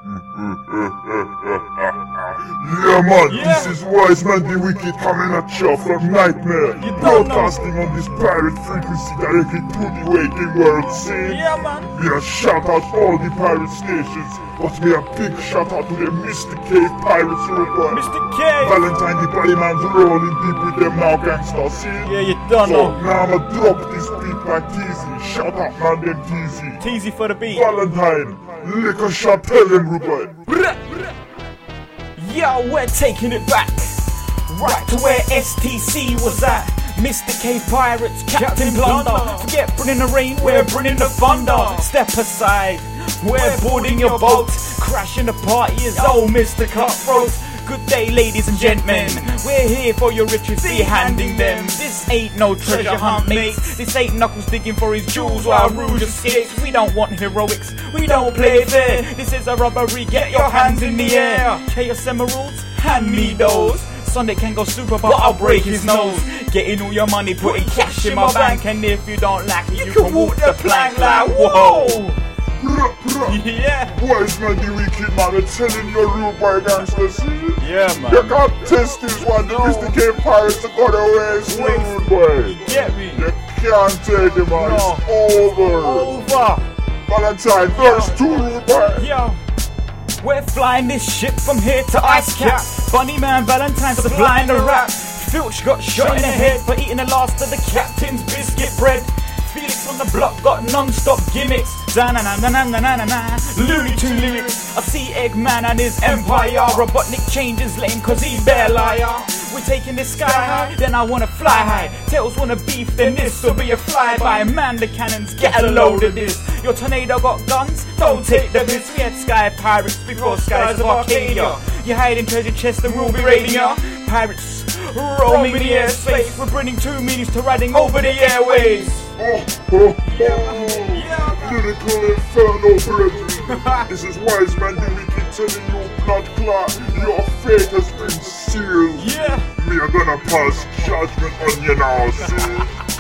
Yeah man, this is Wise Man the Wicked coming at you from Nightmare, broadcasting on this pirate frequency directly to the waking world. See? Yeah man. Me a shout out all the pirate stations, but me a big shout out to the Mr. K Pirates Road. Mr. K. Valentine the body man's rolling deep with them now gangsta, see? Yeah, you done So know. now I'ma drop this beat like Teasy. Shout out man them Teasy. Teasy for the beat. Valentine, lick a shot, tell them rude boy. Yo, we're taking it back, right to where STC was at. Mr. K Pirates, Captain Plunder. Forget bringing the rain, we're bringing the thunder. Step aside, we're boarding your boat. Crashing the party is old Mr. Cutthroat. Good day, ladies and gentlemen. We're here for your riches, be handing them. This ain't no treasure hunt, mates. This ain't Knuckles digging for his jewels while Rouge escapes. We don't want heroics, we don't play fair. This is a robbery, get your hands in the air. Chaos Emeralds, hand me those. Sonic can go super, but I'll break his nose. Getting all your money, putting cash in my bank. And if you don't like it, you can walk the plank like whoa. Yeah. Wise Man the Wicked man, I'm telling you rude boy gangsters. Yeah man. You can't test this one, the Mr. K Pirates are gonna waste rude boy. Get me? You can't take them man, No. it's over. Over. Valentine, verse 2 rude boy. Yo, we're flying this ship from here to Ice Cap. Bunny Man Valentine supplying the rap. Filch got shot in the head for eating the last of the captain's biscuit bread. Felix on the block got non-stop gimmicks. Da-na-na-na-na-na-na-na. Looney Tune lyrics. I see Eggman and his empire. Robotnik changes lame cause he bear liar. We're taking this sky high, then I wanna fly high. Tails wanna beef, then this will be a flyby. Man the cannons, get a load of this. Your tornado got guns, don't take the piss. We had sky pirates before skies of Arcadia. You hide in treasure chest and we'll be raiding ya. Pirates roaming the airspace. We're bringing two meanings to riding over the airways. Lyrical inferno brethren. This is Wise Man the Wicked telling you blood clot, your fate has been sealed. Yeah. Me are gonna pass judgment on you now, see?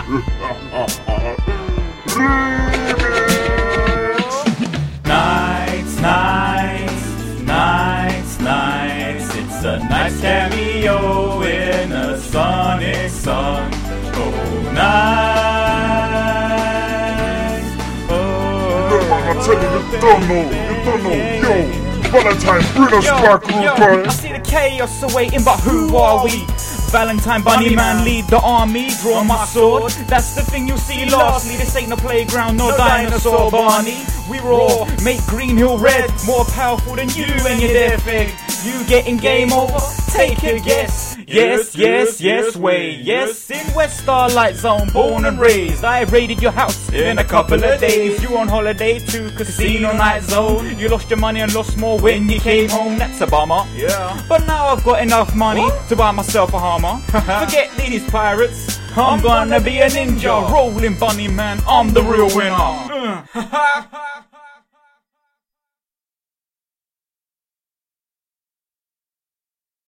Remix! Nights, nights, nights, nights. It's a nice cameo in a Sonic song. Oh, night. Oh, I'm telling you, you don't know. Yo, Valentine, bring us back, rude boy. I see the chaos awaiting, but who are we? Valentine, Bunny Man, lead the army, draw my sword. That's the thing you see lastly. This ain't no playground, no dinosaur, Barney. We roar, make Green Hill red. More powerful than you and your death egg. You getting game over? Take a guess. Yes, yes, yes, way. Yes, in West Starlight Zone, born and raised. I raided your house in a couple of days. You on holiday to Casino Night Zone. You lost your money and lost more when you came home. That's a bummer. Yeah. But now I've got enough money to buy myself a Hummer. Forget these pirates. I'm gonna be a ninja, rolling Bunny Man. I'm the real winner.